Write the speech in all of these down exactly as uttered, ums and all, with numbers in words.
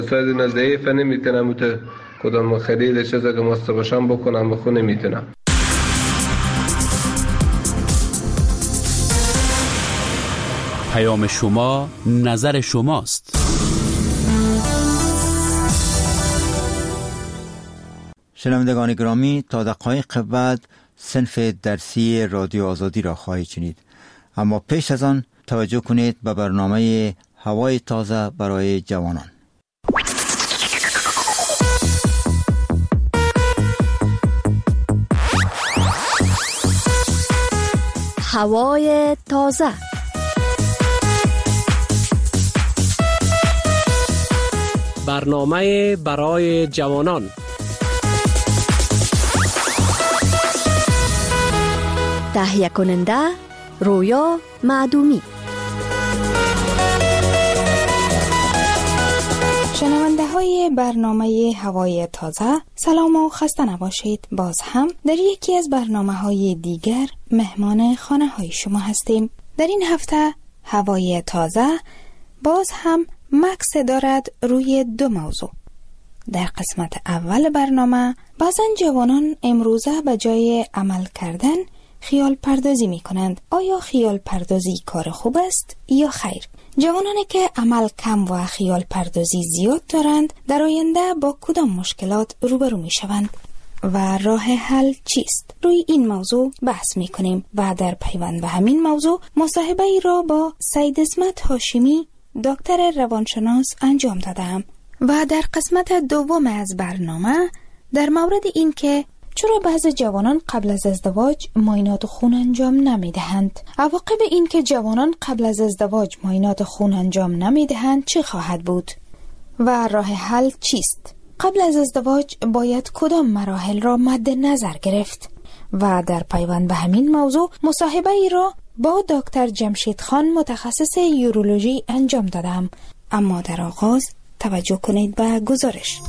سایدون ضعیف نمیتونم مت کدام خرید چیزا که مستباشم بکنم بخو نمیتونم. پیام شما نظر شماست. شنوندگان گرامی، تا دقایق بعد صنف درسی رادیو آزادی را خواهید شنید، اما پیش از آن توجه کنید به برنامه هوای تازه برای جوانان. هوای تازه. برنامه برای جوانان. تهیه کننده رویا معدومی. شنونده های برنامه هوای تازه، سلام و خسته نباشید. باز هم در یکی از برنامه های دیگر مهمان خانه های شما هستیم. در این هفته هوای تازه باز هم مکس دارد روی دو موضوع. در قسمت اول برنامه بعضن جوانان امروزه به جای عمل کردن خیال پردازی می کنند. آیا خیال پردازی کار خوب است یا خیر؟ جوانانی که عمل کم و خیال پردازی زیاد دارند در آینده با کدام مشکلات روبرو می شوند و راه حل چیست؟ روی این موضوع بحث می کنیم و در پیوند به همین موضوع مصاحبه ای را با سید اسمت هاشمی دکتر روانشناس انجام دادم و در قسمت دوم از برنامه در مورد این که چرا بعضی جوانان قبل از ازدواج معاینات خون انجام نمی دهند، عواقب این که جوانان قبل از ازدواج معاینات خون انجام نمی دهند چه خواهد بود و راه حل چیست؟ قبل از ازدواج باید کدام مراحل را مد نظر گرفت؟ و در پیوند به همین موضوع مصاحبه ای را با دکتر جمشید خان متخصص یورولوژی انجام دادم. اما در آغاز توجه کنید به گزارش.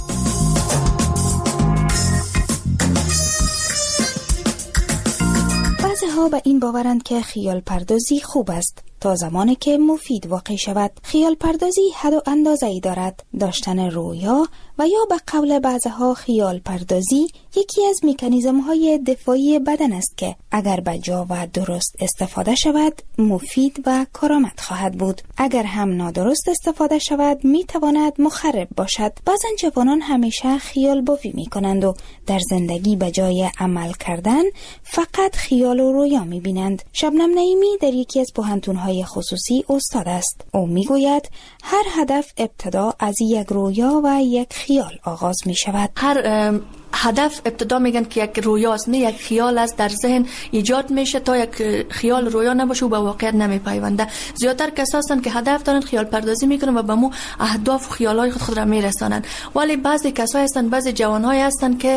بعضی ها به این باورند که خیال پردازی خوب است تا زمانی که مفید واقع شود. خیال پردازی حد و اندازه ای دارد. داشتن رویا و یا به قول بعضها خیال پردازی یکی از مکانیزم های دفاعی بدن است که اگر به جا و درست استفاده شود مفید و کارآمد خواهد بود. اگر هم نادرست استفاده شود می تواند مخرب باشد. بعضن جوانان همیشه خیال بافی می کنند و در زندگی به جای عمل کردن فقط خیال و رویا می بینند. شبنم نعیمی در یکی از پوهنتون‌های خصوصی استاد است. او می گوید هر هدف ابتدا از یک رویا و یک خیال آغاز می شود. هر هدف ابتدا میگن که یک رویاست، نه یک خیال است در ذهن ایجاد میشه. تا یک خیال رویا نباشه و به واقعیت نمیپیونده. زیادتر کسایی هستند که هدف دارن خیال پردازی میکنن و به مو اهداف و خیالای خود خود را میرسانن. ولی بعضی کسایی هستند، بعضی جوانهای هستند که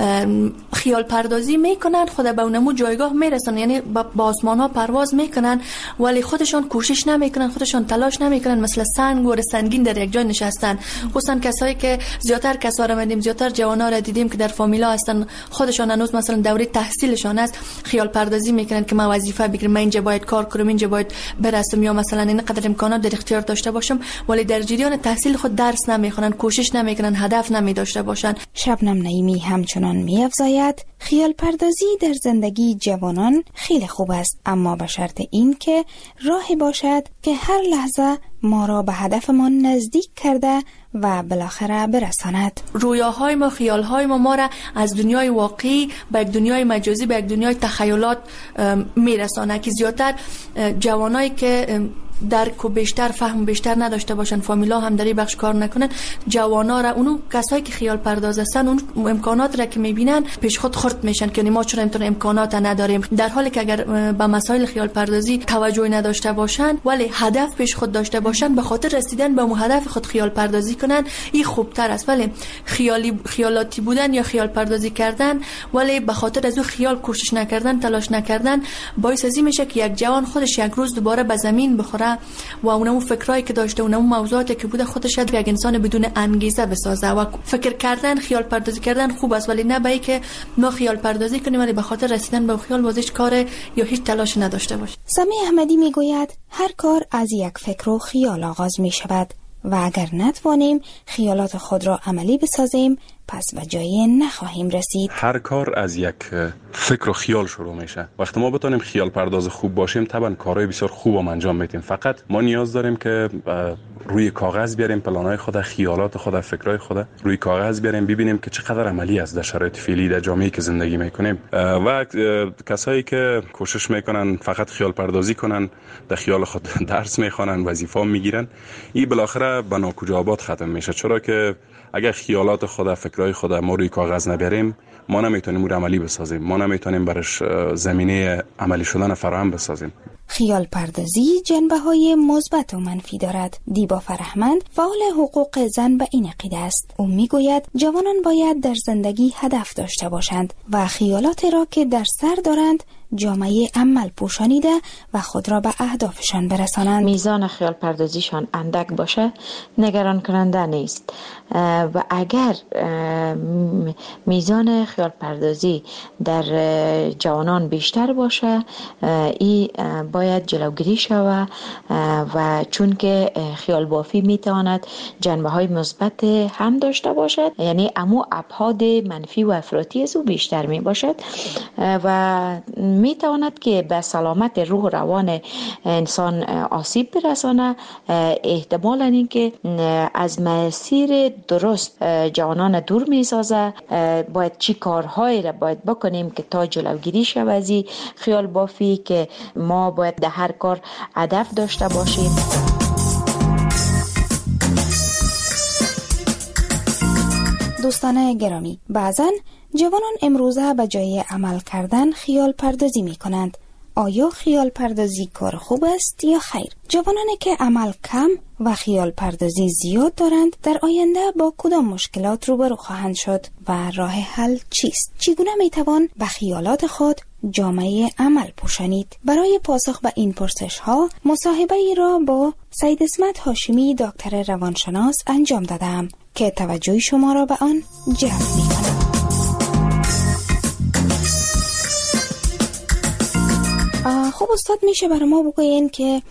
خیال پردازی میکنن، خود به اونمو جایگاه میرسن، یعنی با آسمان ها پرواز میکنن ولی خودشان کوشش نمیکنن، خودشان تلاش نمیکنن، مثل سنگ و سنگین در یک جای نشستن. خصوصا کسایی که زیادتر کسا را دیدیم، زیادتر جوانا را دیدیم که در فامیلا هستن، خودشان هنوز مثلا دوره تحصیلشان است، خیال پردازی میکنن که من وظیفه بگیرم، من اینجا باید کار کنم، اینجا باید برسم، یا مثلا اینقدر امکانات در اختیار داشته باشم، ولی در جریان تحصیل خود درس نمیخونن، کوشش نمیکنن، هدف نمی داشته باشن. شبنم نعیمی همچنان می‌افزاید خیال پردازی در زندگی جوانان خیلی خوب است، اما به شرط این که راهی باشد که هر لحظه ما را به هدفمان نزدیک کرده و بالاخره برساند. رویاهای ما، خیالهای ما ما را از دنیای واقعی به یک دنیای مجازی، به یک دنیای تخیلات میرسانه که زیادتر جوانایی که درک و بیشتر فهم بیشتر نداشته باشن، فامیلا هم در این بخش کار نکنن، جوانا را، اونو کسایی که خیال پرداز هستن، اون امکانات را که میبینن پیش خود خرد میشن که ما چرا اینطور امکانات نداریم، در حالی که اگر به مسائل خیال پردازی توجه نداشته باشن ولی هدف پیش خود داشته باشن، به خاطر رسیدن به اون هدف خود خیال پردازی کنن، این خوبتر است. ولی خیالی خیالاتی بودن یا خیال پردازی کردن ولی به خاطر از اون خیال کوشش نکردن، تلاش نکردن، باعث ازی میشه که یک جوان خودش یک روز دوباره به زمین بخوره و اونمو فکرایی که داشته، اونمو موضوعاتی که بوده خودش یک انسان بدون انگیزه بسازه. و فکر کردن، خیال پردازی کردن خوب است، ولی نه به اینکه ما خیال پردازی کنیم ولی به خاطر رسیدن به خیال واسه کار یا هیچ تلاش نداشته باشیم. سمی احمدی میگوید هر کار از یک فکر و خیال آغاز می شود. و اگر نتوانیم خیالات خود را عملی بسازیم پس به جایی نخواهیم رسید. هر کار از یک فکر و خیال شروع میشه. وقتی ما بتونیم خیال پرداز خوب باشیم طبعا کارهای بسیار خوب هم انجام میدیم. فقط ما نیاز داریم که روی کاغذ بیاریم پلانهای خود، خیالات خود، فکرهای خود روی کاغذ بیاریم، ببینیم که چقدر عملی است در شرایط فعلی در جامعه‌ای که زندگی میکنیم. و کسایی که کوشش میکنن فقط خیال پردازی کنن، در خیال خود درس میخوانن، وظیفه میگیرن، این بالاخره به ناکجا آباد ختم میشه. چرا که اگر خیالات خود، فکرهای خود ما روی کاغذ نبریم، ما نمیتونیم اون عملی بسازیم، ما نمیتونیم برش زمینه عملی شدن فراهم بسازیم. خیال پردازی جنبه های مثبت و منفی دارد. دیبا فرهمند فعال حقوق زن به این عقیده است. او میگوید جوانان باید در زندگی هدف داشته باشند و خیالات را که در سر دارند جامعه عمل پوشانیده و خود را به اهدافشان برسانند. میزان خیال پردازیشان اندک باشه نگران کننده نیست و اگر میزان خیال پردازی در جوانان بیشتر باشه این باید جلوگیری شود و چون که خیال بافی میتواند جنبه های مثبت هم داشته باشد، یعنی امو ابعاد منفی و افراطی از او بیشتر می باشد و می تواند که به سلامت روح و روان انسان آسیب برسانه. احتمالاً این که از مسیر درست جوانان دور می سازه. باید چی کارهایی را باید بکنیم که تا جلوگیری شود از خیال بافی، که ما باید در هر کار هدف داشته باشیم. دوستان گرامی، بعضن جوانان امروزه به جای عمل کردن خیال پردازی می کنند. آیا خیال پردازی کار خوب است یا خیر؟ جوانانی که عمل کم و خیال پردازی زیاد دارند در آینده با کدام مشکلات روبرو خواهند شد و راه حل چیست؟ چگونه می توان به خیالات خود جامعه عمل پوشانید؟ برای پاسخ به این پرسش ها مصاحبه ای را با سید اسمت هاشمی دکتر روانشناس انجام دادم که توجه شما را به آن جلب می کنم. خب استاد، میشه برای ما بگوین که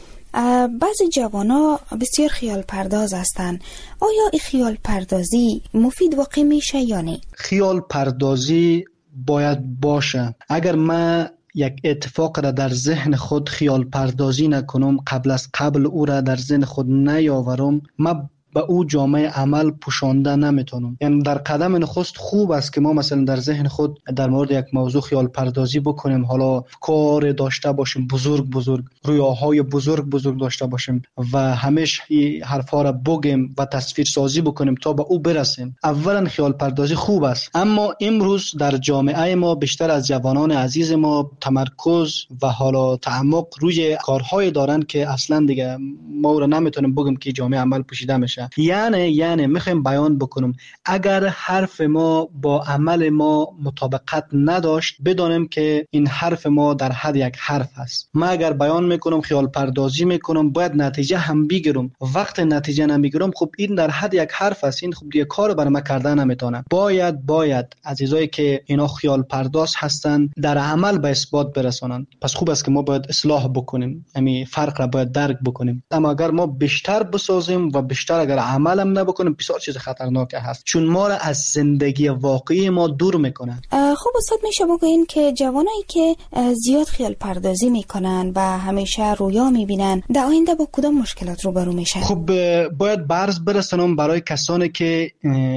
بعضی جوانا بسیار خیال پرداز هستند. آیا این خیال پردازی مفید واقع میشه یا نه؟ خیال پردازی باید باشه. اگر من یک اتفاق را در ذهن خود خیال پردازی نکنم، قبل از قبل او را در ذهن خود نیاورم، من به او جامعه عمل پوشانده نمیتونم. یعنی در قدم نخست خوب است که ما مثلا در ذهن خود در مورد یک موضوع خیال پردازی بکنیم، حالا کار داشته باشیم بزرگ بزرگ، رویاهای بزرگ بزرگ داشته باشیم و همیشه این حرفا را بگیم و تصویر سازی بکنیم تا به او برسیم. اولا خیال پردازی خوب است، اما امروز در جامعه ما بیشتر از جوانان عزیز ما تمرکز و حالا تعمق روی کارهای دارن که اصلا دیگه ما را نمیتونیم بگیم که جامعه عمل پوشیده میشه. یعنی یعنی میخوایم بیان بکنم اگر حرف ما با عمل ما مطابقت نداشت، بدانیم که این حرف ما در حد یک حرف است. من اگر بیان میکنم خیال پردازی میکنم، باید نتیجه هم بگیرم. وقت نتیجه نمیگیرم، خب این در حد یک حرف است، این خب دیگه کار برای من کردن نمیتونم. باید باید عزیزایی که اینا خیال پرداز هستن در عمل به اثبات برسانن. پس خوب است که ما باید اصلاح بکنیم، یعنی فرق را باید درک بکنیم. اما اگر ما بیشتر بسازیم و بیشتر اگر عملم نبکنیم، بسیار چیز خطرناک هست، چون ما را از زندگی واقعی ما دور میکنن. خب استاد، میشه بگوین که جوانایی که زیاد خیال پردازی میکنن و همیشه رویا میبینن در آینده با کدام مشکلات روبرو میشن؟ خب باید برز برسونم برای کسانی که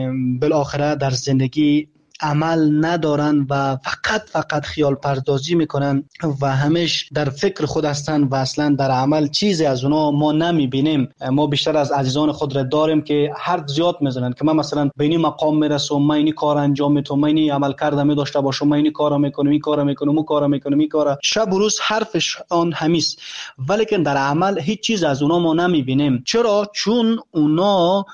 بالاخره در زندگی عمل ندارن و فقط فقط خیال پردازی میکنن و همیش در فکر خود هستن و اصلا در عمل چیزی از اونا ما نمیبینیم. ما بیشتر از عزیزان خود را داریم که حرف زیاد میزنن که من مثلا به این مقام میرسم، من این کار انجام میدم، من این عمل کردم داشته باشم، من این کارا میکنم، این کارا میکنم، اون کارا میکنم، این کارا، شب و روز حرفش آن همیست، ولی که در عمل هیچ چیز از اونا ما نمیبینیم. چرا؟ چون اونا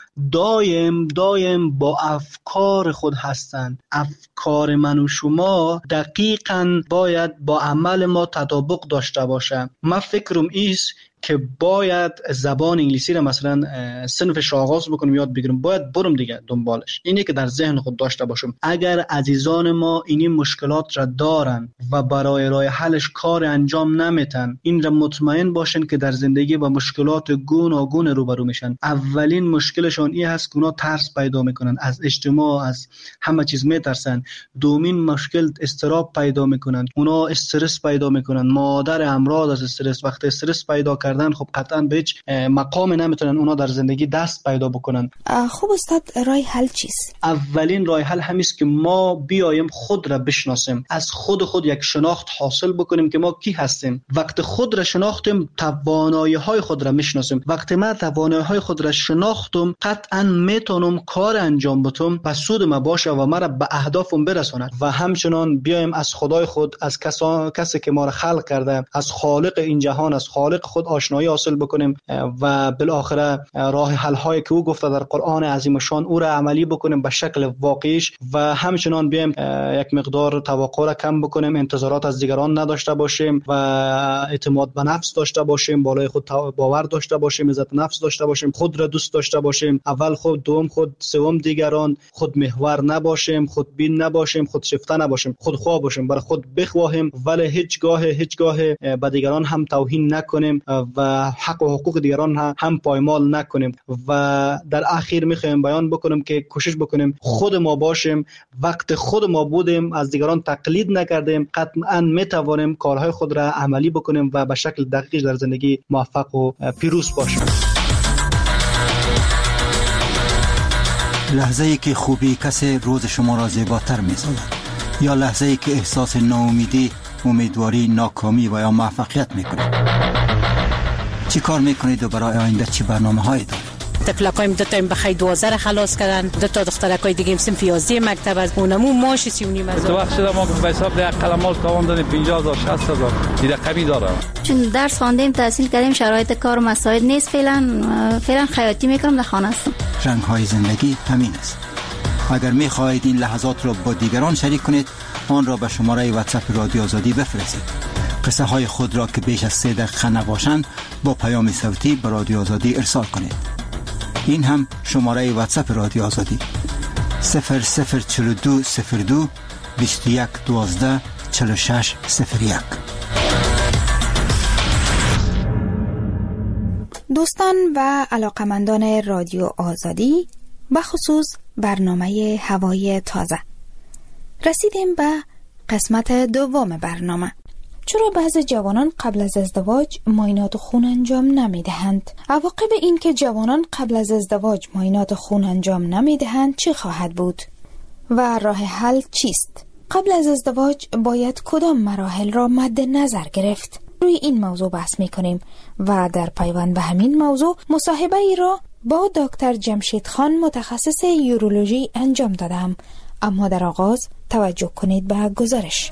دایم دایم با افکار خود هستن. افکار من و شما دقیقاً باید با عمل ما تطابق داشته باشه. من فکرم ایست که باید زبان انگلیسی را مثلا صنفش آغاز بکنم یاد بگیرم، باید برم دیگه دنبالش. اینه که در ذهن خود داشته باشم. اگر عزیزان ما این مشکلات را دارن و برای راه حلش کار انجام نمیتن، این را مطمئن باشن که در زندگی با مشکلات گوناگون روبرو میشن. اولین مشکلشون این هست که اونا ترس پیدا میکنن از اجتماع، از همه چیز میترسن. دومین مشکل استراب پیدا میکنن، اونا استرس پیدا میکنن، مادر امراض از استرس. وقتی استرس پیدا کردن خب قطعا به هیچ مقام نمیتونن اونا در زندگی دست پیدا بکنن. خب استاد، راه حل چیست؟ اولین راه حل همیست که ما بیایم خود را بشناسیم، از خود خود یک شناخت حاصل بکنیم که ما کی هستیم. وقتی خود را شناختیم توانایی های خود را میشناسیم. وقتی من توانایی های خود را شناختم قطعا میتونم کار انجام بدم و سود ما باشه و مرا به اهدافم برساند. و همچنان بیایم از خدای خود، از کسان کسی که ما را خلق کرده، از خالق این جهان، از خالق خود آشنایی حاصل بکنیم و بالاخره راه حل هایی که او گفته در قرآن عظیم شان او را عملی بکنیم به شکل واقعیش. و همچنان بیایم یک مقدار توقع را کم بکنیم، انتظارات از دیگران نداشته باشیم و اعتماد به نفس داشته باشیم، بالای خود باور داشته باشیم، عزت نفس داشته باشیم، خود را دوست داشته باشیم، اول خود، دوم خود، سوم دیگران، خود محور نباشیم، خود بین نباشیم، خود شیفته نباشیم، خود خواه باشیم، برای خود بخواهیم ولی هیچگاه هیچگاه به دیگران هم توهین نکنیم و حق و حقوق دیگران هم پایمال نکنیم. و در اخیر میخوایم بیان بکنیم که کوشش بکنیم خود ما باشیم. وقت خود ما بودیم، از دیگران تقلید نکردیم، قطعا میتوانیم کارهای خود را عملی بکنیم و به شکل دقیق در زندگی موفق و پیروز باشیم. لحظه ای که خوبی کسی روز شما را زیباتر می‌سازد یا لحظه ای که احساس ناامیدی، امیدواری، ناکامی و یا موفقیت میکنید؟ چی کار میکنید و برای آینده چی برنامه هایی دارید؟ تفلقایم دو تا بخای دوازده خلاص کردن، دو تا دخترکای دیگه هم صنف یازده مکتب از اونمو ماش سی و نیم هزار. تو وقت ما به حساب ده قلمال تاوان دادیم پنجاه هزار شصت هزار دیگه قوی داره. چون درس خواندیم، تحصیل کردیم، شرایط کار مساعد نیست. فعلا فعلا خیاطی میکنم، در خانه هستم. رنگ های زندگی همین است. اگر میخواهید این لحظات را با دیگران شریک کنید، آن را به شماره واتساپ رادیو آزادی بفرستید. قصه های خود را که بیش از سه دقیقه نباشند با پیام صوتی به رادیو آزادی ارسال کنید. این هم شماره واتساپ رادیو آزادی صفر صفر چهل و دو صفر دو بیست و یک دوازده چهل و شش صفر یک. دوستان و علاقمندان رادیو آزادی، بخصوص برنامه هوای تازه، رسیدیم به قسمت دوم برنامه. چرا بعضی جوانان قبل از ازدواج معاینات خون انجام نمی دهند؟ عواقب این که جوانان قبل از ازدواج معاینات خون انجام نمی دهند چه خواهد بود؟ و راه حل چیست؟ قبل از ازدواج باید کدام مراحل را مد نظر گرفت؟ روی این موضوع بحث می کنیم و در پیوند به همین موضوع مصاحبه ای را با دکتر جمشید خان متخصص یورولوژی انجام دادم. اما در آغاز توجه کنید به گزارش.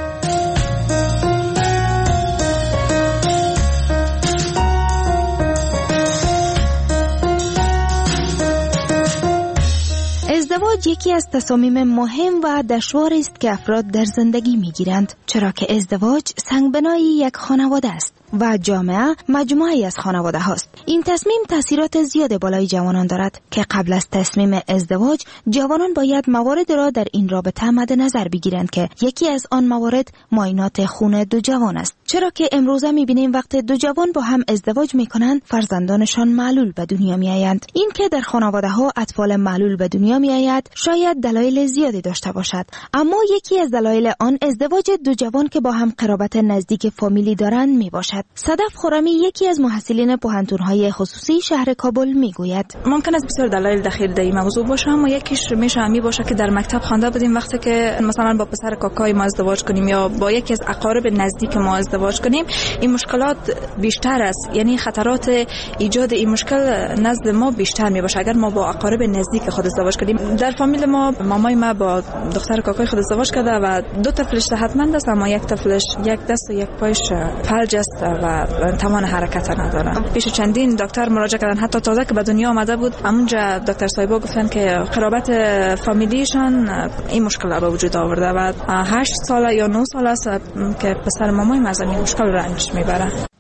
ازدواج یکی از تصامیم مهم و دشوار است که افراد در زندگی میگیرند، چرا که ازدواج سنگبنای یک خانواده است و جامعه مجموعه‌ای از خانواده هاست. این تصمیم تاثیرات زیاد بالای جوانان دارد که قبل از تصمیم ازدواج جوانان باید موارد را در این رابطه مد نظر بگیرند که یکی از آن موارد معاینات خون دو جوان است، چرا که امروزه می‌بینیم وقتی دو جوان با هم ازدواج می‌کنند فرزندانشان معلول به دنیا می‌آیند. این که در خانواده‌ها اطفال معلول به دنیا می‌آید شاید دلایل زیادی داشته باشد، اما یکی از دلایل آن ازدواج دو جوان که با هم قرابت نزدیک فامیلی دارند میباشد. صدف خرمی یکی از محصلین پوهنتون‌های خصوصی شهر کابل میگوید ممکن است بسیار دلایل دخیل در این موضوع باشه، اما یکیش میشه همی باشه که در مکتب خوانده بودیم وقتی که مثلا با پسر کاکای ما ازدواج کنیم یا با یکی از اقارب نزدیک ما ازدواج کنیم، این مشکلات بیشتر است، یعنی خطرات ایجاد این مشکل نزد ما بیشتر میباشه اگر ما با اقارب نزدیک خود ازدواج کنیم. در فامیل ما مامای ما با دختر کاکای خود ازدواج کرده و دو طفلش صحتمند است، اما یک طفلش یک دست و یک پایش فلج است و توان حرکت نداره. پیش چندین دکتر مراجعه کردن، حتی تازه که به دنیا آمده بود همونجا دکتر صاحبا گفتن که قرابت فامیلیشان این مشکل را به وجود آورده و هشت ساله یا نه ساله است که پسر مامای ما از این مشکل رنج میبره.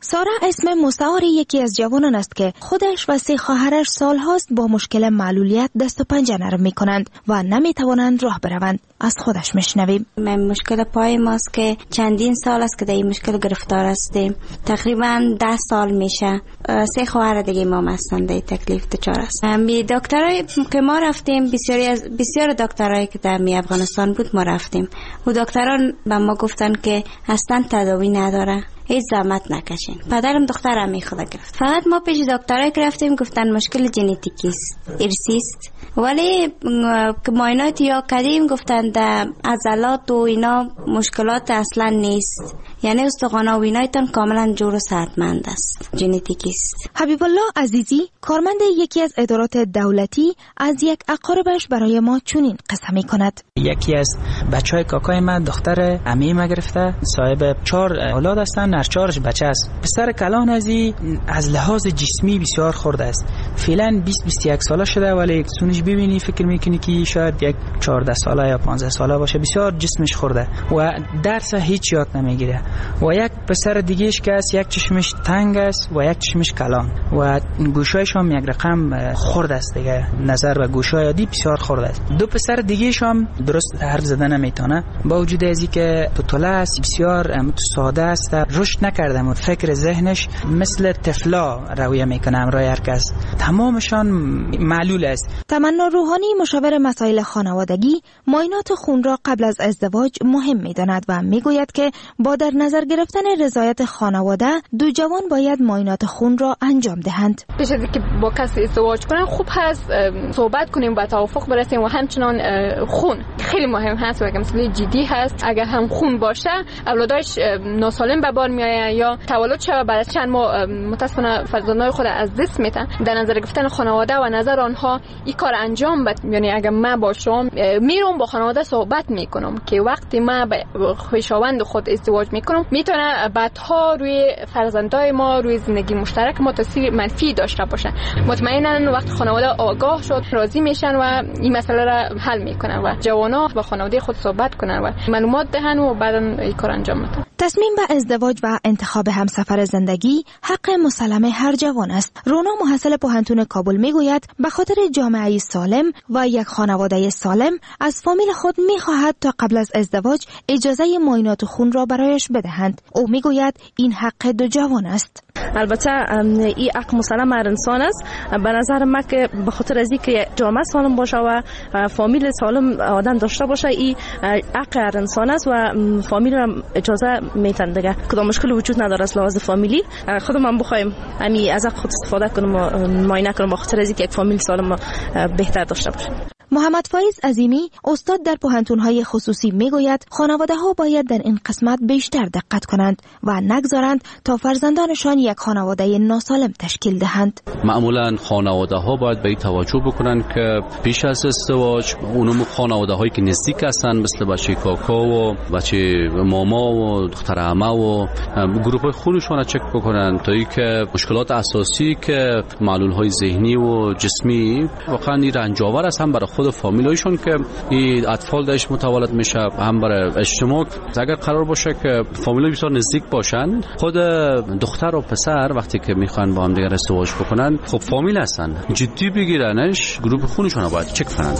سارا اسم مستعار یکی از جوانان است که خودش و سه خواهرش سالهاست با مشکل معلولیت دست و پنجه نرم می کنند و نمی توانند راه بروند. از خودش میشنویم. من مشکل پای ماست که چندین سال است که در این مشکل گرفتار هستیم. تقریبا ده سال میشه. سه خواهر دیگه ما هستند در تکلیف دچار است. می دکترای که ما رفتیم، بسیاری از بسیار دکترایی که در می افغانستان بود ما رفتیم. و دکتران به ما گفتن که اصلا تداوی نداره. هیچ زحمت نکشین. پدرم دخترم می خدا گرفت. فقط ما پیش دکترای که رفتیم گفتن مشکل ژنتیکی است، ارثی است. ولی که معاینات یا کردیم گفتن در عضلات و اینا مشکلات اصلا نیست. یعنی استخوان و اینایتان کاملا جور و صحتمند است. ژنتیکی است. حبیب الله عزیزی کارمند یکی از ادارات دولتی از یک اقاربش برای ما چنین قصه می کند. یکی از بچهای کاکای من دختر عمه ما گرفته، صاحب چهار اولاد هستن، هر چهارش بچه است. پسر کلان ازی از لحاظ جسمی بسیار خورده است. فعلا بیست بیست و یک ساله شده ولی سونش ببینی فکر میکنی که شاید یک چهارده ساله یا پانزده ساله باشه. بسیار جسمش خورده و درس هیچ یاد نمیگیره. و یک پسر دیگهش که است یک چشمش تنگ است و یک چشمش کلان و گوشایش هم یک رقم خورده است دیگه. نظر و گوشای عادی بسیار خورده است. دو پسر دیگهش هم درست حرف زدن نمیتونه با وجود ازی که پتوله است، بسیار ساده است، رشد نکرده و فکر ذهنش مثل طفلا رویه میکنه همراه هر کس. تمامشان معلول است. تمنا روحانی مشاور مسائل خانوادگی معاینات خون را قبل از ازدواج مهم میداند و میگوید که با در نظر گرفتن رضایت خانواده دو جوان باید معاینات خون را انجام دهند. پیش از اینکه با کسی ازدواج کنن خوب هست صحبت کنیم و توافق برسیم و همچنان خون خیلی مهم هست و مسئله جدی هست. اگر هم خون باشه اولادش ناسالم به بار میآید یا تولد شود بعد از چند ماه متاسفانه فرزندان خود از دست میدن. در نظر گرفتن خانواده و نظر آنها این کار انجام بد. یعنی اگر من باشم میرم با خانواده صحبت میکنم که وقتی من با خویشاوند خود ازدواج میکنم میتونه بعدها روی فرزندای ما روی زندگی مشترک ما تاثیر منفی داشته باشه. مطمئنا وقت خانواده آگاه شد راضی میشن و این مسئله را حل میکنن و جوانا با خانواده خود صحبت کنن و معلومات دهن و بعدا این کار انجام بدن. تصمیم به ازدواج و انتخاب همسفر زندگی حق مسلم هر جوان است. رونا محصل پوهنتون کابل میگوید به خاطر جامعه سالم و یک خانواده سالم از فامیل خود میخواهد تا قبل از ازدواج اجازه معاینات خون را برایش بدهند. او میگوید این حق دو جوان است. البته این حق مسلم هر انسان است. به نظر من که به خاطر از اینکه جامعه سالم باشه و فامیل سالم آدم داشته باشه این حق هر انسان است و فامیل را اجازه میتن دیگه. کدام مشکل وجود نداره از لحاظ فامیلی. خودم بخوایم امی از خود استفاده کنم و معاینه کنم به خاطر از اینکه یک فامیل سالم بهتر داشته باشه. محمد فایز عظیمی استاد در پوهنتون‌های خصوصی میگوید خانواده‌ها باید در این قسمت بیشتر دقت کنند و نگذارند تا فرزندانشان یک خانواده ناسالم تشکیل دهند. معمولا خانواده‌ها باید به این توجه بکنند که پیش از ازدواج اونم خانواده‌هایی که نزدیک هستند مثل بچه کاکا و بچه ماما و دختر عمه و گروه خونشون را چک بکنند تا اینکه مشکلات اساسی که معلول‌های ذهنی و جسمی واقعا این رنجاور است هم برای خود فامیلایشون که این اطفال درش متولد میشه هم برای اجتماع. اگر قرار باشه که فامیلای بسیار نزدیک باشن خود دختر و پسر وقتی که میخوان با هم دیگر ازدواج بکنن خب فامیل هستن جدی بگیرنش گروه خونشون رو باید چک کنن.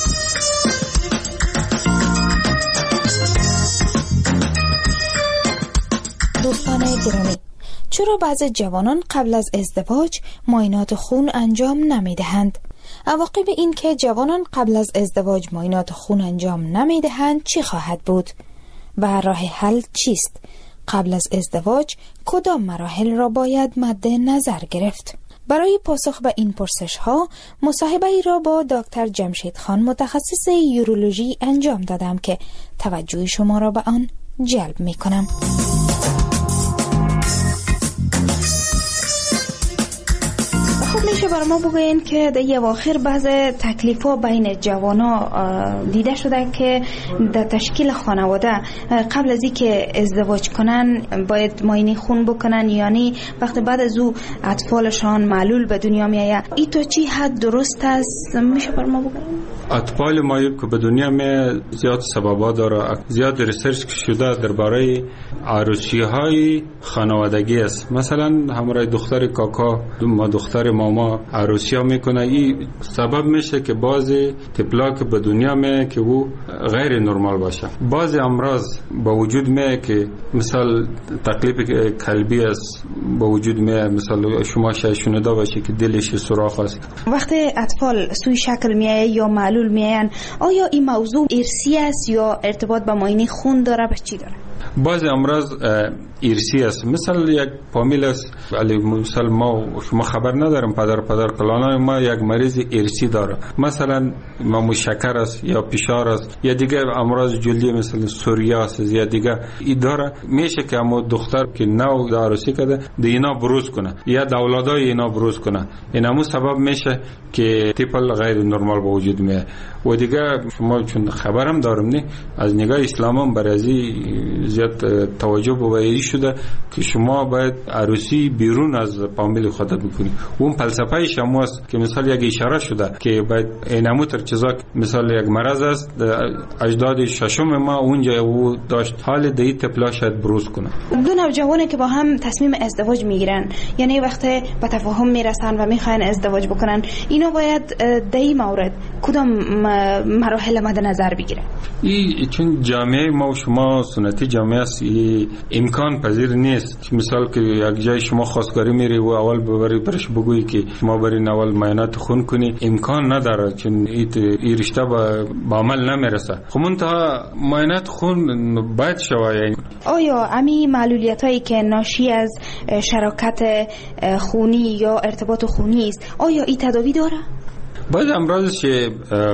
دوستان گرامی چرا بعضی جوانان قبل از ازدواج معاینات خون انجام نمیدهند؟ عواقب این که جوانان قبل از ازدواج معاینات خون انجام نمیدهند چی خواهد بود؟ و راه حل چیست؟ قبل از ازدواج کدام مراحل را باید مد نظر گرفت؟ برای پاسخ به این پرسش ها مصاحبه ای را با دکتر جمشید خان متخصص یورولوژی انجام دادم که توجه شما را به آن جلب می کنم. خب میشه برای ما بگوین که در یه اواخر بعض تکلیف ها بین جوانا دیده شده که در تشکیل خانواده قبل از اینکه ازدواج کنن باید معاینه خون بکنن، یعنی وقتی بعد از او اطفالشان معلول به دنیا میآید. این تا چی حد درست است؟ میشه برای ما بگوین؟ اطفال معیوب که به دنیا می زیاد سببا داره، زیاد ریسرچ شده درباره عروسی های خانوادگی است. مثلا همراه دختر کاکا ما دختر ماما عروسی ها میکنه، این سبب میشه که بعضی طفلا که به دنیا می که او غیر نرمال باشه. بعضی امراض با وجود می که مثال تکلیف قلبی است با وجود می، مثلا شما شاید شنیده باشه که دلش سوراخ است. وقتی اطفال سوی شکل میآید یا معلول میآیند، آیا این موضوع ارثی است یا ارتباط با معاینه خون داره؟ به چی داره؟ بعضی امراض ارثی است، مثل یک فامیل است، ولی مثلا ما شما خبر ندارم پدر پدر کلانای ما یک مریض ارثی داره، مثلا ما شکر است یا فشار است یا دیگه امراض جلدی مثل سوریاس یا دیگه این داره. میشه که اما دختر که نو عروسی کرده دینا بروز کنه یا اولادای اینا بروز کنه، این همون سبب میشه که طفل غیر نرمال به وجود میاد. و دیگه شما چون خبرم دارم نه از نگاه اسلام هم برای زیاد توجه به شده که شما باید عروسی بیرون از فامیل خود بکنید. اون فلسفه شما است که مثلا یک اشاره شده که باید اینمو تر چیزا مثلا یک مرض است اجداد ششم ما اونجا او داشت، حال دی طفلا شاید بروز کنه. دو نوجوانی که با هم تصمیم ازدواج میگیرن، یعنی وقتی به تفاهم میرسن و میخواین ازدواج بکنن، اینا باید در این مورد کدام مراحل مد نظر بگیره؟ این چون جامعه ما و شما سنتی جامعه است، امکان پذیر نیست. مثال که یک جای شما خواستگاری میری و اول ببری برش بگویی که شما برین اول معاینات خون کنی، امکان نداره چون این رشته به عمل نمیرسه. خب منتها معاینات خون باید شود. یعنی آیا امی معلولیت هایی که ناشی از شراکت خونی یا ارتباط خونی است، آیا این تداوی داره؟ بعض امراض که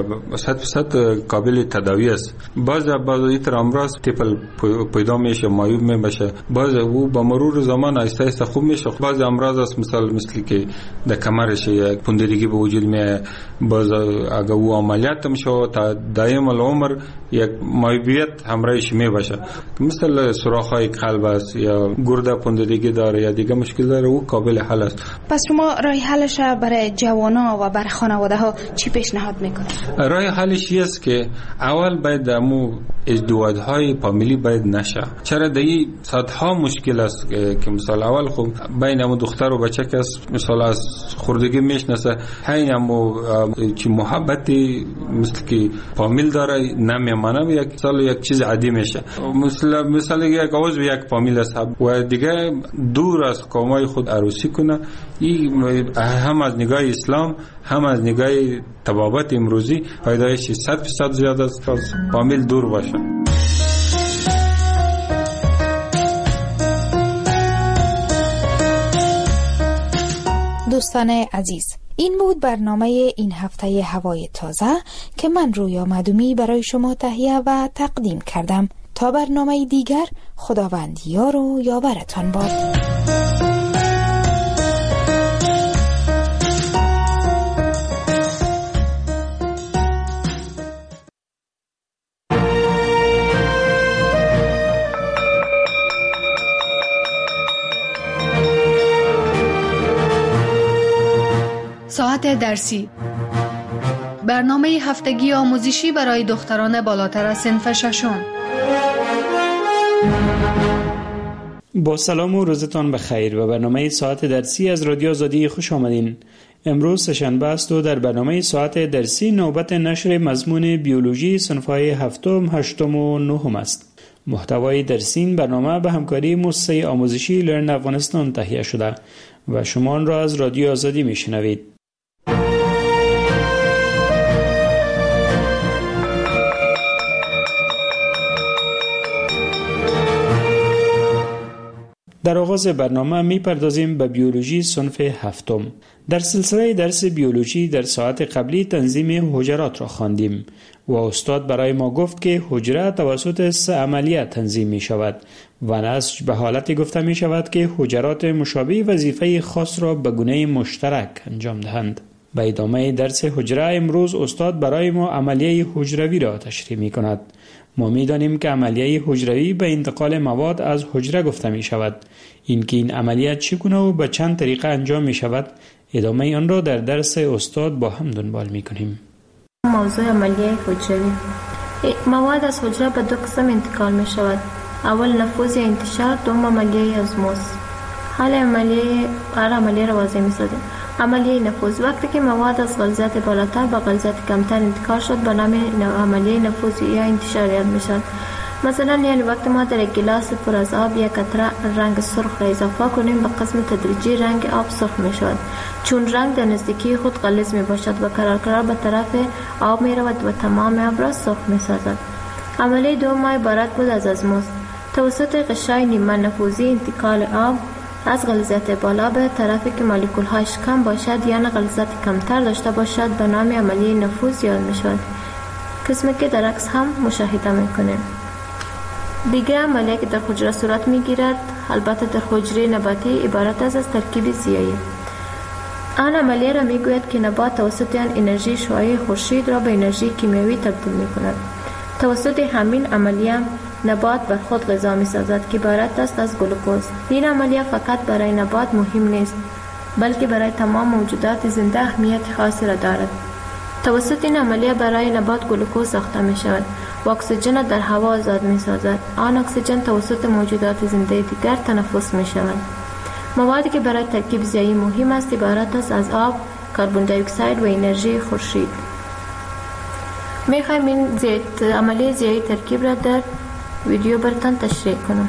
صد فیصد قابل تداوی است، بعض بعض ایتر امراض طفل پیدا میشه معیوب میشه، بعض او با مرور زمان آهسته آهسته خوب میشه. بعض امراض است مثلا مثل که در کمرش یک پوندگی به وجود میاد، بعض اگر او عملیات میشه تا دائم العمر یک معیوبیت همراهش میباشه، مثل سوراخ‌های قلب است یا گرده پوندگی داره یا دیگه مشکل داره، او قابل حل است. پس شما راه حلش برای جوانا و برای خانواده ها چی پیشنهاد میکنه؟ راه حلش است که اول باید امو ازدواج‌های فامیلی باید نشه. چرا دایی صدها مشکل است که مثال اول خب بین امو دختر و بچه کس مثال از خوردگی میشناسه، همین امو که محبتی مثل که فامیل داره نمیمانه، یک سال یک چیز عادی میشه. مثلا مثال یک عضو یک فامیل است و دیگه دور از قومای خود عروسی کنه، این هم از نگاه اسلام هم از نگاه طبابت امروزی پیدایش صد فیصد زیاد است از فامیل دور باشه. دوستان عزیز، این بود برنامه این هفته هوای تازه که من رویا مدومی برای شما تهیه و تقدیم کردم. تا برنامه دیگر، خداوند یار و یاورتان باد. ساعت درسی، برنامه هفتگی آموزشی برای دختران بالاتر از صنف ششم. با سلام و روزتان بخیر و برنامه ساعت درسی از رادیو آزادی خوش آمدین. امروز سه‌شنبه است و در برنامه ساعت درسی نوبت نشر مضمون بیولوژی صنف‌های هفتم، هشتم و نهم است. محتوای درسی این برنامه به همکاری مؤسسه آموزشی لرن افغانستان تهیه شده و شما آن را از رادیو آزادی میشنوید. در آغاز برنامه می پردازیم به بیولوژی صنف هفتم. در سلسله درس بیولوژی در ساعت قبلی تنظیم حجرات را خواندیم و استاد برای ما گفت که حجره توسط سه عملیه تنظیم می شود و نسج به حالتی گفته می شود که حجرات مشابه وظیفه خاص را به گونه مشترک انجام دهند. به ادامه درس حجره امروز استاد برای ما عملیه حجروی را تشریح می کند. ما می دانیم که عملیه حجروی به انتقال مواد از حجره گفته می شود. اینکه این عملیات چگونه و به چند طریقه انجام می شود، ادامه آن را در درس استاد با هم دنبال می کنیم. موضوع عملیه حجروی. مواد از حجره به دو قسم انتقال می شود. اول نفوذ یا انتشار، دوم عملیه ازموز. حال عملیه هر عملیه را واضح می سازیم. عملیه نفوذ: وقتی که مواد از غلظت بالاتر به غلظت کمتر انتقال شد به نام عملیه نفوذ یا انتشار یاد می شود. مثلا یعنی وقتی ما در یک گلاس پر از آب یک قطره رنگ سرخ را اضافه کنیم به قسم تدریجی رنگ آب سرخ می شود، چون رنگ در نزدیکی خود غلیظ می باشد و قرار قرار به طرف آب می رود و تمام آب را سرخ می سازد. عملیه دوم عبارت بود از ازموز. توسط غشای نیمه نفوذی انتقال آب از غلظت بالا به طرفی که مولکول هاش کم باشد یا غلظت کمتر داشته باشد به نام عملیه نفوذ یاد می شود، قسمی که در عکس هم مشاهده می کنیم. دیگر عملیه که در حجره صورت می گیرد، البته در حجره نباتی، عبارت است از ترکیب ضیایی. آن عملیه را می گوید که نبات توسط آن انرژی شعاعی خورشید را به انرژی کیمیایی تبدیل می کند. توسط همین عملیه نبات بر خود غذا می سازد که عبارت است از گلوکوز. این عملیه فقط برای نبات مهم نیست، بلکه برای تمام موجودات زنده اهمیت خاصی را دارد. توسط این عملیه برای نبات گلوکوز ساخته می شود و اکسیژن در هوا آزاد می سازد. آن اکسیژن توسط موجودات زنده دیگر تنفس می شود. موادی که برای ترکیب ضیایی مهم است عبارت است از آب، کربن دی اکساید و انرژی خورشید. می خواهیم این عملیه ضیایی ترکیب را در ویدیو براتان تشریح کنم.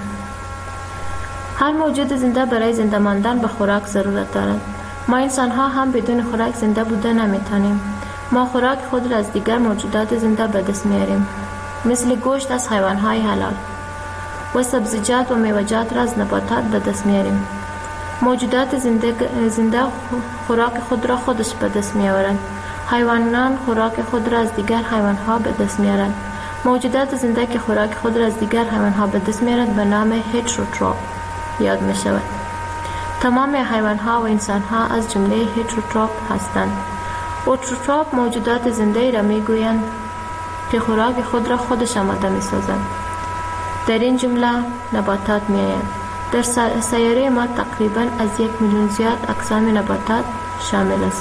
هر موجود زنده برای زنده ماندن به خوراک ضرورت دارد. ما انسان ها هم بدون خوراک زنده بوده نمیتونیم. ما خوراک خود را از دیگر موجودات زنده به دست میاریم، مثل گوشت از حیوان های حلال و سبزیجات و میوه‌جات را از نباتات به دست میاریم. موجودات زنده, زنده خوراک خود را خودش به دست میآورند. حیوانان خوراک خود را از دیگر حیوان ها به دست میارند. موجودات زنده که خوراک خود را از دیگر حیوان ها به دست میارند به نام هتروتروف یاد می شود. تمام حیوان ها و انسان ها از جمله هتروتروف هستند. اوتروتروف موجودات زنده را می گویند که خوراک خود را خودش آماده می سازند. در این جمله نباتات می آیند. در سیاره ما تقریبا از یک میلیون زیاد اقسام نباتات شامل است.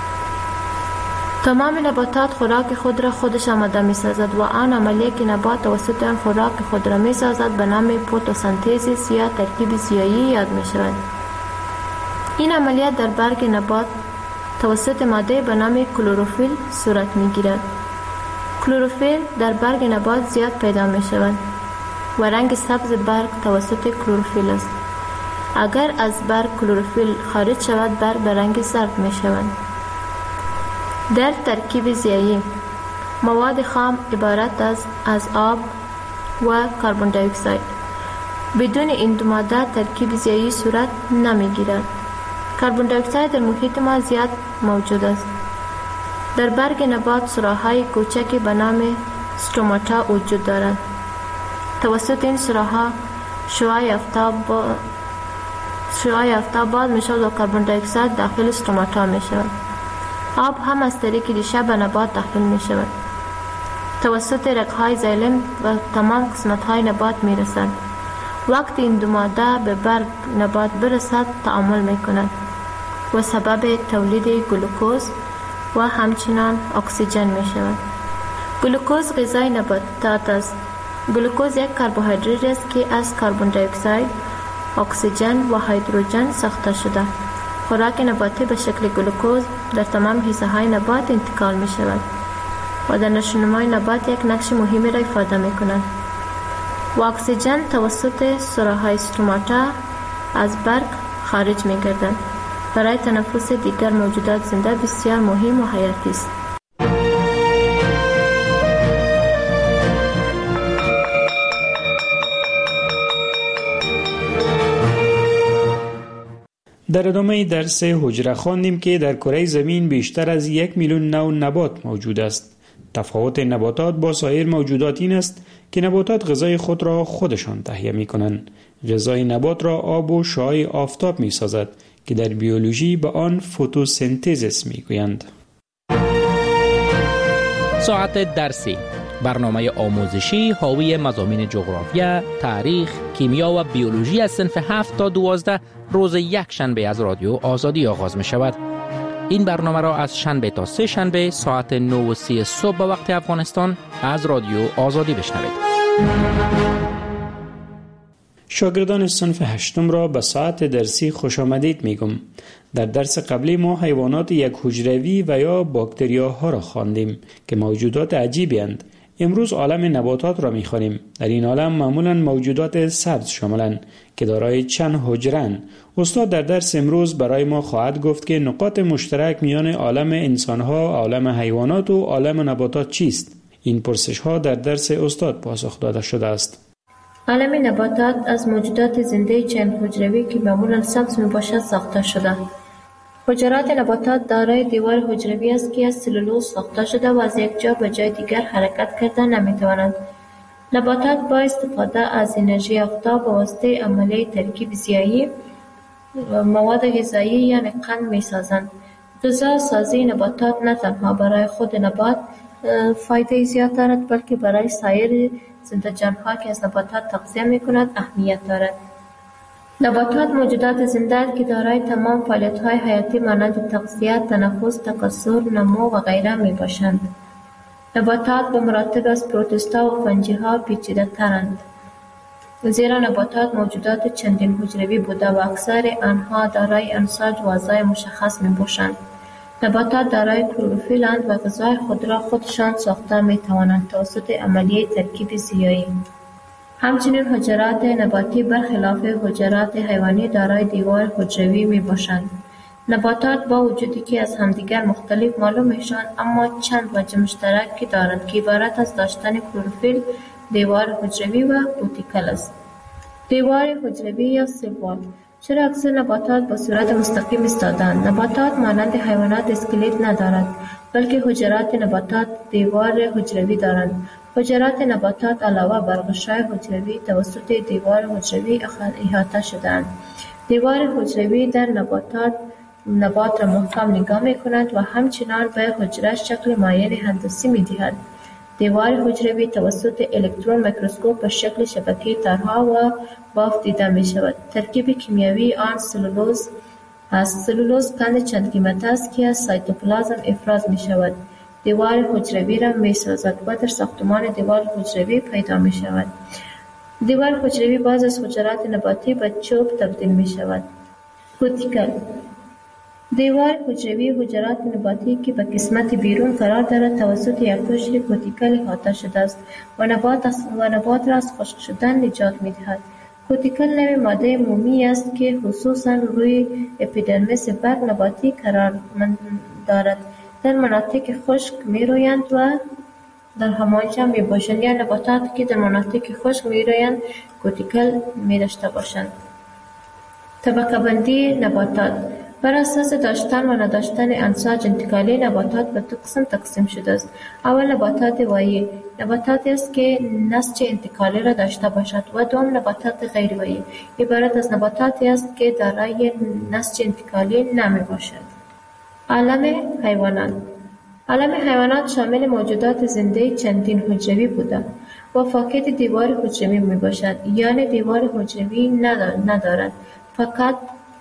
تمام نباتات خوراک خود را خودش آماده می سازد و آن عملیه که نبات توسط آن خوراک خود را می سازد به نام فتوسنتز یا ترکیب ضیایی یاد می شود. این عملیات در برگ نبات توسط ماده به نام کلروفیل صورت می گیرد. کلروفیل در برگ نبات زیاد پیدا می شود و رنگ سبز برگ توسط کلروفیل است. اگر از برگ کلروفیل خارج شود برگ به رنگ زرد می شود. در ترکیب ضیایی مواد خام عبارت است از آب و کربن دی اکساید. بدون این دو ماده ترکیب ضیایی صورت نمی گیرد. کربن دی اکساید در محیط ما زیاد موجود است. در برگ نبات سراهای کوچکی به نام استوماتا وجود دارد. توسط این سراها شعاع آفتاب شعاع آفتاب باز می شود و کربن دی اکساید داخل استوماتا می شود. آب هم از طریق ریشه به نبات داخل می شود. توسط رگ‌های زایلم و تمام قسمت‌های نبات می رسد. وقتی این دو ماده به برگ نبات برسد تعامل می کند و سبب تولید گلوکوز و همچنان اکسیژن می شود. گلوکوز غذای نباتات است. گلوکوز یک کربوهیدرات است که از کربن دی اکساید، اکسیژن و هیدروژن ساخته شده. خوراک نباتی به شکل گلوکوز در تمام حصه های نبات انتقال می شود و در نشونمای نبات یک نقش مهمی را ایفاده می کند. و اکسیژن توسط سراهای استوماتا از برگ خارج می گردد. برای تنفس دیگر موجودات زنده بسیار مهم و حیاتی است. در ادامه درس حجره خواندیم که در کره زمین بیشتر از یک میلیون نوع نبات موجود است. تفاوت نباتات با سایر موجودات این است که نباتات غذای خود را خودشان تهیه می کنند. غذای نبات را آب و شعاع آفتاب می سازد که در بیولوژی به آن فتوسنتز می گویند. ساعت درسی، برنامه آموزشی حاوی مضامین جغرافیا، تاریخ، کیمیا و بیولوژی از صنف هفت تا دوازده روز یک شنبه از رادیو آزادی آغاز می شود. این برنامه را از شنبه تا سه شنبه ساعت نه و سی صبح به وقت افغانستان از رادیو آزادی بشنوید. شاگردان صنف هشتم را به ساعت درسی خوش آمدید میگم. در درس قبلی ما حیوانات یک حجروی و یا باکتریاها را خواندیم که موجودات عجیبی اند. امروز عالم نباتات را میخوانیم. در این عالم معمولا موجودات سبز شاملند که دارای چند حجره‌اند. استاد در درس امروز برای ما خواهد گفت که نقاط مشترک میان عالم انسانها، عالم حیوانات و عالم نباتات چیست؟ این پرسش ها در درس استاد پاسخ داده شده است. عالم نباتات از موجودات زنده چند حجروی که معمولا سبز می باشد ساخته شده. حجرات نباتات دارای دیوار حجروی است که از سلولوز ساخته شده و از یک جا به جای دیگر حرکت کرده نمی توانند. نباتات با استفاده از انرژی آفتاب به واسطه عملیه ترکیب ضیایی مواد غذایی یعنی قند می سازند. غذا سازی نباتات نه تنها برای خود نبات فایده زیاد دارد بلکه برای سایر زنده جانها که از نباتات تغذیه می کند اهمیت دارد. نباتات موجودات زنده که دارای تمام فعالیت‌های حیاتی مانند تغذیه، تنفس، تکثر، نمو و غیره می باشند. نباتات به مراتب از پروتوستا و فنجی‌ها پیچیده‌ترند. زیرا نباتات موجودات چندین حجروی بوده و اکثر آنها دارای انساج و اعضای مشخص می باشند. نباتات دارای کلروفیل اند و غذای خود را خودشان ساخته می توانند توسط عملیه ترکیب ضیایی. همچنین حجرات نباتی برخلاف حجرات حیوانی دارای دیوار حجروی می باشند. نباتات با وجودی که از همدیگر مختلف معلوم میشوند اما چند وجه مشترکی دارند که عبارت از داشتن کلروفیل، دیوار حجروی و کوتیکل است. دیوار حجروی یا سلول. چرا اکثر نباتات به صورت مستقیم ایستاده‌اند؟ نباتات مانند حیوانات اسکلت ندارد بلکه حجرات نباتات دیوار حجروی دارند. حجرات نباتات علاوه بر غشای حجروی توسط دیوار حجروی احاطه شده‌اند. دیوار حجروی در نباتات نبات را محکم نگاه می‌کند و همچنان به حجره شکل مایع هندسی می‌دهد. دیوار حجروی توسط الکترون میکروسکوپ به شکل شبکه تارها و بافت دیده می شود. ترکیب کیمیایی آن سلولوز است. سلولوز قند چند قیمت است که از سایتوپلازم افراز می شود. دیوار حجروی را می سازد و در ساختمان دیوار حجروی پیدا می شود. دیوار حجروی بعض از حجرات نباتی به چوب تبدیل می شود. کوتیکل. دیوار حجروی حجرات نباتی که به قسمت بیرون قرار دارد توسط یک قشر کوتیکل احاطه شده است و نبات و نبات را از خشک شدن نجات می‌دهد. کوتیکل نوع ماده مومی است که خصوصا روی اپیدرمیس برگ نباتی قرار دارد. در مناطق خشک می‌رویند و در همانجا می‌باشند یا نباتاتی که در مناطق خشک می‌رویند کوتیکل می‌داشته باشند. طبقه بندی نباتات بر اساس داشتن و نداشتن انساج انتقالی نباتات به دو قسم تقسیم شده است. اول نباتات وایی، نباتاتی است که نسج انتقالی را داشته باشد و دوم نباتات غیر وایی، عبارت از نباتاتی است که دارای نسج انتقالی نمی باشد. عالم حیوانات. عالم حیوانات شامل موجودات زنده چندین حجروی بوده و فاقد دیوار حجروی می باشد، یعنی دیوار حجروی ندارد، فقط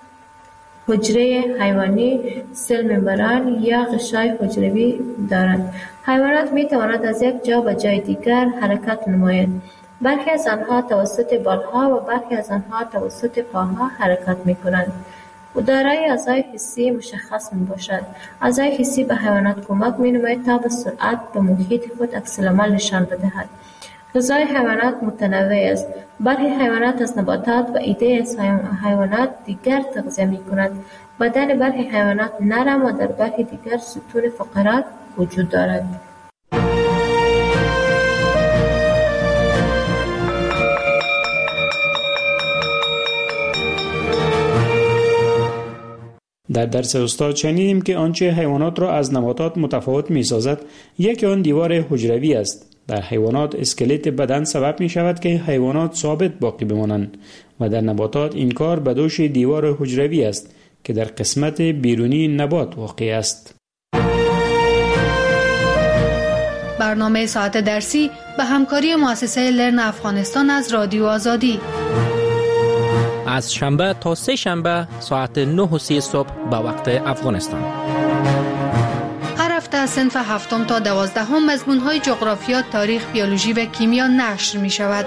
حجره حیوانی، سل ممبران یا غشای حجروی دارند. حیوانات می توانند از یک جا به جای دیگر حرکت نمایند. برخی از آنها توسط بالها و برخی از آنها توسط پاها حرکت می کنند. و دارای اعضای حسی مشخص می باشد. اعضای حسی به حیوانات کمک می نماید تا به سرعت به محیط خود عکس‌العمل نشان بدهد. غذای حیوانات متنوع است. برخی حیوانات از نباتات و ایده از حیوانات دیگر تغذیه می کنند. بدن برخی حیوانات نرم و در برخی دیگر ستون فقرات وجود دارد. در درس استاد شنیدیم که آنچه حیوانات را از نباتات متفاوت می سازد یکی آن دیوار حجروی است. در حیوانات اسکلت بدن سبب می شود که حیوانات ثابت باقی بمانند و در نباتات این کار به دوش دیوار حجروی است که در قسمت بیرونی نبات واقع است. برنامه ساعت درسی به همکاری مؤسسه لرن افغانستان از رادیو آزادی از شنبه تا سه شنبه ساعت نه و سی صبح به وقت افغانستان. هر هفته از صنف هفتم تا دوازدهم مضمون‌های جغرافیا، تاریخ، بیولوژی و کیمیا نشر می شود.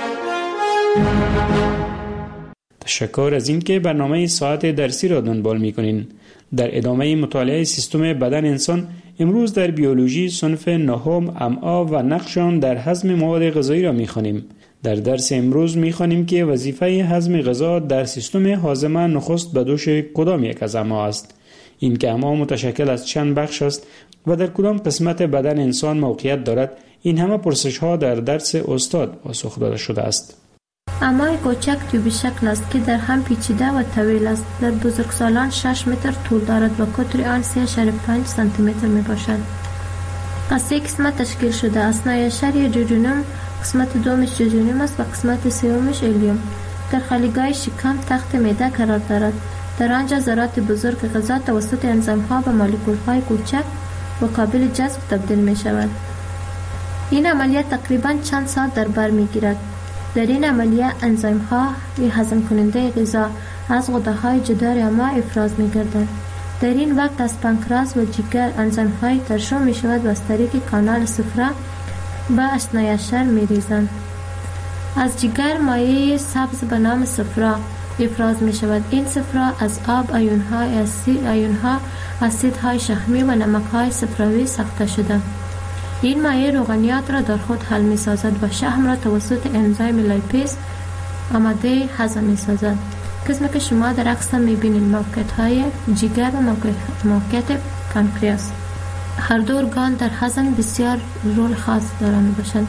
تشکر از اینکه برنامه ساعت درسی را دنبال می‌کنین. در ادامه مطالعه سیستم بدن انسان، امروز در بیولوژی صنف نهم امعا و نقش آن در هضم مواد غذایی را می‌خوانیم. در درس امروز می‌خوانیم که وظیفه هضم غذا در سیستم هاضمه نخست به دوش کدام یک از امعا است. این که امعا متشکل از چند بخش است و در کدام قسمت بدن انسان موقعیت دارد، این همه پرسش‌ها در درس استاد پاسخ داده شده است. امعای کوچک تیوبی شکل است که در هم پیچیده و طویل است. در بزرگسالان شش متر طول دارد و قطر آن سه اشاریه پنج سانتی متر می باشد. از سه قسمت تشکیل شده است. نایشری جوجونوم، قسمت دومش جوجونوم است و قسمت سومش الیوم. در خالیگاه شکم تخت معده قرار دارد. در آنجا ذرات بزرگ غذا توسط انزیم‌ها و مولکول‌های کوچک و قابل جذب تبدیل می شود. این عملیات تقریباً چند ساعت در بر می گیرد. در این عملیه انزیم‌ها هضم کننده غذا از غده‌های جدار امعا افراز می‌گردند. در این وقت از پانکراس و جگر انزیم‌های ترشح می‌شود و از طریق کانال صفرا به اشنایشر می‌ریزند. از جگر مایع سبز به نام صفرا افراز می‌شود. این صفرا از آب، آیون‌های اسید، آیون‌ها، اسیدهای شحمی و نمک‌های صفراوی ساخته شده. این مایع روغنیات را در خود حل می سازد و شحم را توسط انزیم لایپیز آماده هضم می سازد. قسمی که شما در عکس می بینید موقعیت های جگر و موقعیت پانکریاس. هر دو ارگان در هضم بسیار رول خاص دارند می باشند.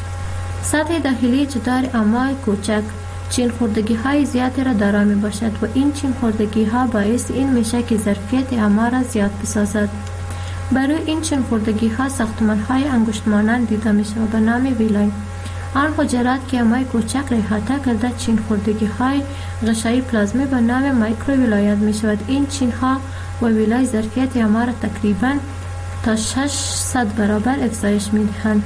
سطح داخلی جدار امعای کوچک چین خوردگی های زیادی را دارا می باشد و این چین خوردگی ها باعث این میشه که ظرفیت امعا را زیاد بسازد. برای این چین خوردگی ها ساختمان های انگشت مانند دیده می شود به نام ویلای. آن حجرات که امعای کوچک را احاطه کرده چین خوردگی های غشایی پلازمی به نام مایکرو ویلایت می شود. این چین ها و ویلای ظرفیت امعا را تقریبا تا ششصد برابر افزایش می دهند.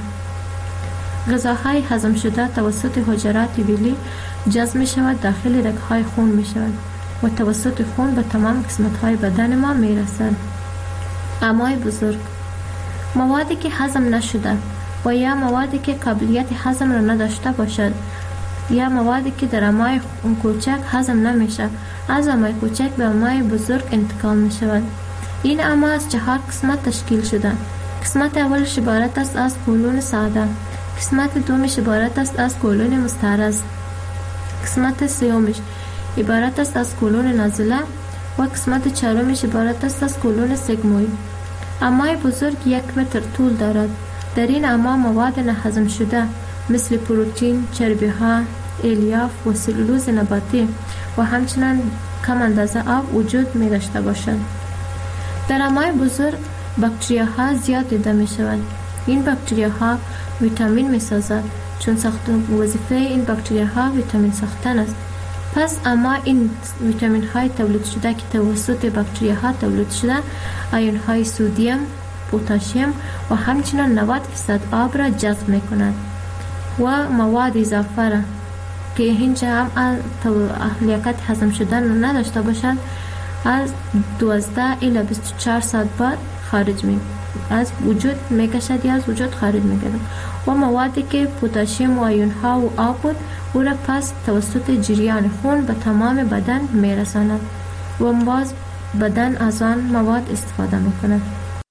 غذاهای هضم شده توسط حجرات ویلی جذب می شود داخل رگهای خون می شود و توسط خون به تمام قسمت های بدن ما می رسد. امعای بزرگ، موادی که هضم نشده و یا موادی که قابلیت هضم را نداشته باشد یا موادی که در امعای کوچک هضم نمیشه از امعای کوچک به امعای بزرگ انتقال می شود. این امعا از چهار قسمت تشکیل شده. قسمت اولش عبارت است از کولون ساده، قسمت دومش عبارت است از کولون مستعرض، قسمت سومش عبارت است از کولون نازله و قسمت چهارمش عبارت است از کولون سگموید. امعای بزرگ یک متر طول دارد. در این امعا مواد نهضم شده مثل پروتئین، چربی‌ها، الیاف و سلولوز نباتی و همچنین کم اندازه آب وجود می داشته باشد. در امعای بزرگ باکتریاها زیاد دیده می شوند. این باکتریاها ویتامین می سازد چون ساخت وظیفه این باکتریاها ویتامین ساختن است. پس اما این ویتامین های تولید شده که توسط باکتری ها تولید شده آیون های سودیم، پتاسیم و همچنین نود درصد آب را جذب می کند و مواد اضافه را که اینجا هم لیاقت هضم شدن نداشته باشد از دوازده الی بیست و چهار ساعت بعد خارج می از وجود می کشد یا از وجود خارج می گردد و موادی که پتاسیم و آیون ها و آب بود او را پس توسط جریان خون به تمام بدن می رساند و باز بدن از آن مواد استفاده می کند.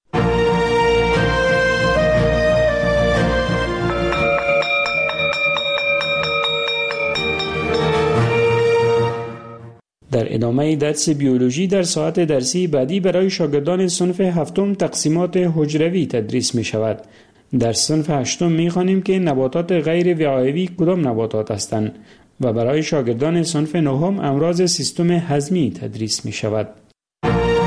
در ادامه درس بیولوژی در ساعت درسی بعدی برای شاگردان صنف هفتم تقسیمات حجروی تدریس می شود. در صنف هشتم می خوانیم که نباتات غیر وعایوی کدام نباتات هستند و برای شاگردان صنف نهم امراض سیستم هضمی تدریس می شود.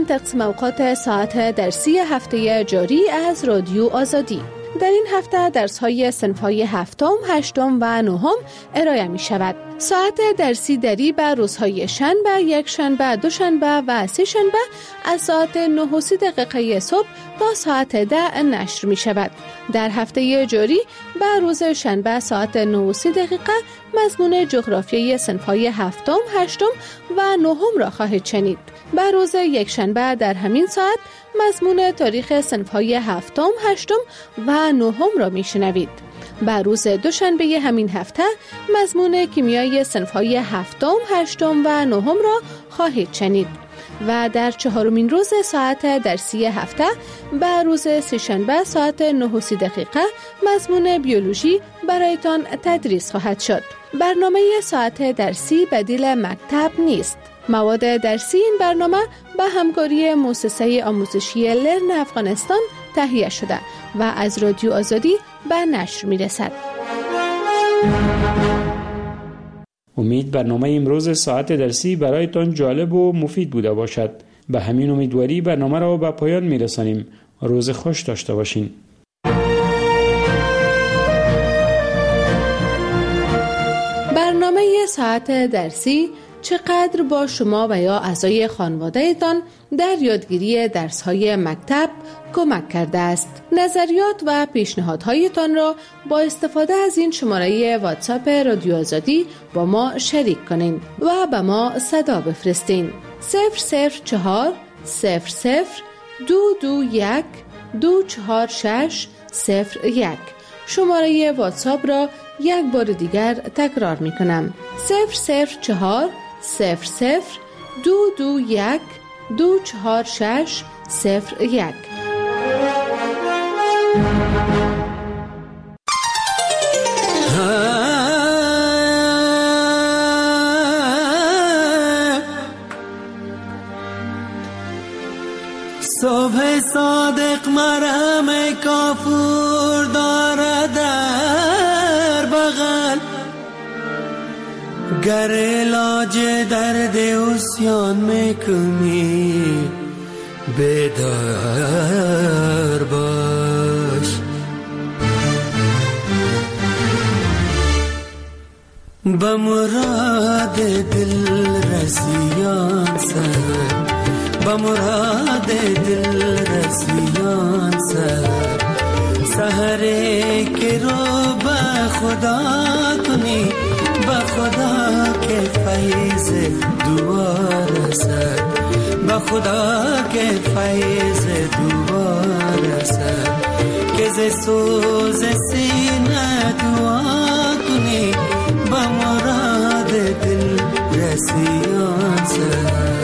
تقسیم اوقات ساعت درسی هفته جاری از رادیو آزادی. در این هفته درس‌های صنف‌های هفتم، هشتم و نهم ارائه می شود. ساعت درسی دری به روزهای شنبه، یک شنبه، دو شنبه و سه شنبه از ساعت نه و سی دقیقه صبح تا ساعت ده نشر می شود. در هفته جاری به روز شنبه ساعت نه و سی دقیقه مضمون جغرافیای صنف‌های هفتم، هشتم و نهم را خواهید شنید. به روز یک شنبه در همین ساعت مضمون تاریخ صنف‌های هفتم، هشتم و نهم را میشنوید. به روز دوشنبه همین هفته مضمون کیمیای صنف‌های هفتم، هشتم و نهم را خواهید شنید. و در چهارمین روز ساعت درسی هفته به روز سه‌شنبه ساعت نه و سی دقیقه مضمون بیولوژی برایتان تدریس خواهد شد. برنامه ساعت درسی بدیل مکتب نیست. مواد درسی این برنامه به همکاری مؤسسه آموزشی لرن افغانستان تهیه شده و از رادیو آزادی به نشر می رسد. امید برنامه امروز ساعت درسی برایتان جالب و مفید بوده باشد. به همین امیدواری برنامه را به پایان می رسانیم. روز خوش داشته باشین. برنامه ساعت درسی چقدر با شما و یا اعضای خانواده‌تان در یادگیری درس‌های مکتب کمک کرده است. نظریات و پیشنهادهایتان را با استفاده از این شماره واتساپ رادیو آزادی با ما شریک کنین و به ما صدا بفرستین. صفر صفر چهار صفر صفر دو دو یک دو چهار شش صفر یک. شماره واتساپ را یک بار دیگر تکرار می کنم. صفر صفر چهار صفر صفر دو دو یک دو چهار شش صفر یک. صبح صادق مرهم کافور دارد در بغل، گر علاج درد عصیان میکنی بیدار باش. به مراد دل رسیان سر، به مراد دل رسیان سر، سحره که رو به خدا کنی، به خدا که فیض دعا رسد، به خدا که فیض دعا رسد، که ز سوز سینه دعا کنی، به مراد دل رسیان سر.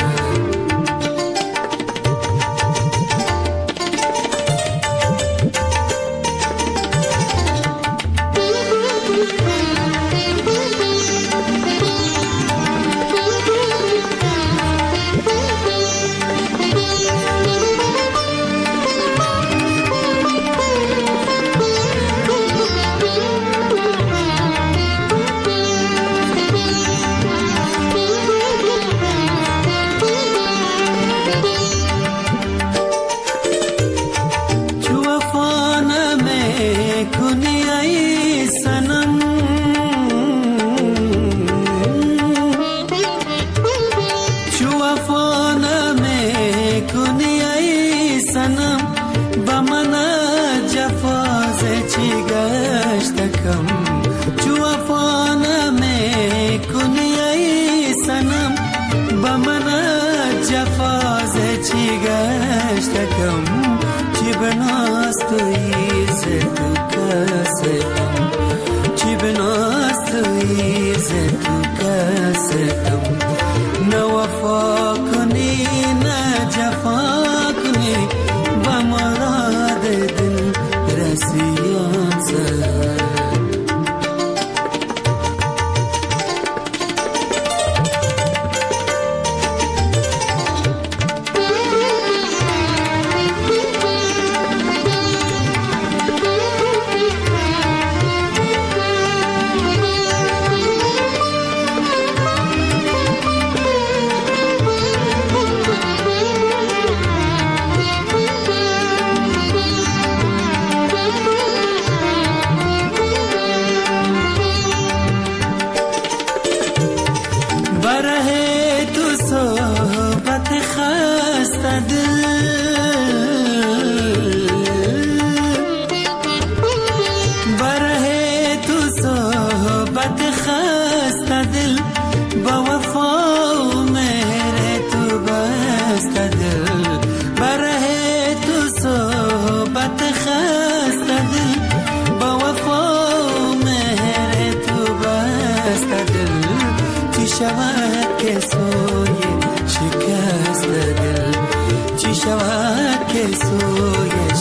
شود که سوی شکست دل، چی شود که سوی